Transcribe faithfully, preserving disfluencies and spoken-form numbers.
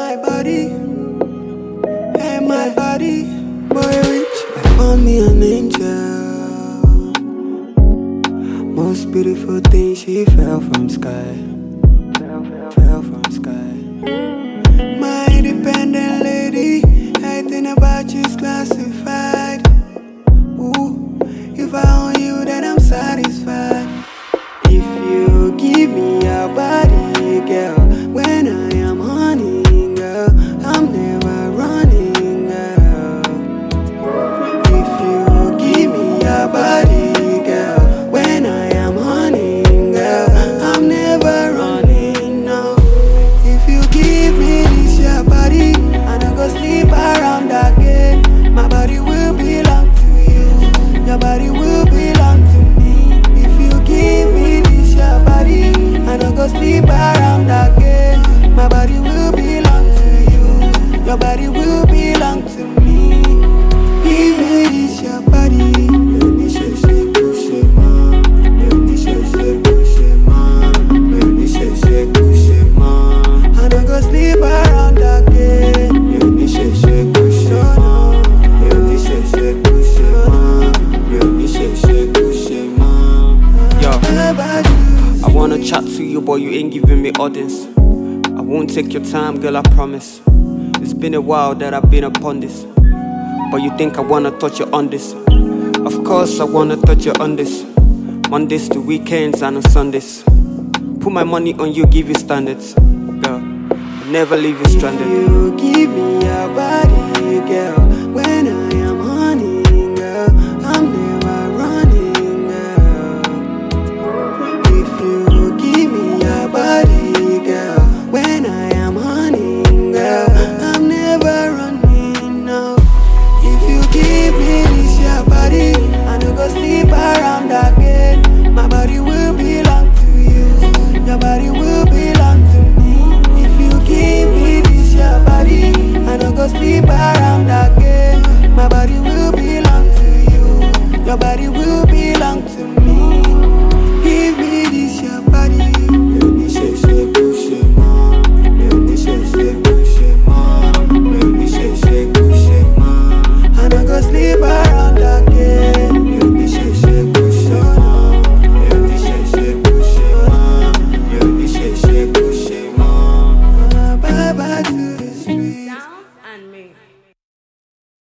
my body, and my body, boy rich. I found me an angel. Most beautiful thing, she fell from sky. Fell, fell, fell from sky. My independent lady, everything about you's classified. Ooh, if I own you, then I'm satisfied. If you give me your body, girl, when I am honey, girl, I'm never running, girl. If you give me your body, girl, when I am honey, girl, I'm never running, no. If you give me this your body, I don't go sleep around again. My body will belong to you, your body will belong to me. If you give me this your body, I don't go sleep around again. My body will belong to you, your body will belong to me. Give me this your body. I don't go sleep around again. I wanna chat to you, but you ain't giving me audience. I won't take your time, girl, I promise. It's been a while that I've been upon this, but you think I wanna touch you on this. Of course I wanna touch you on this. Mondays to weekends and on Sundays. Put my money on you, give you standards. Girl, I'll never leave you stranded. You give me your body, girl, when I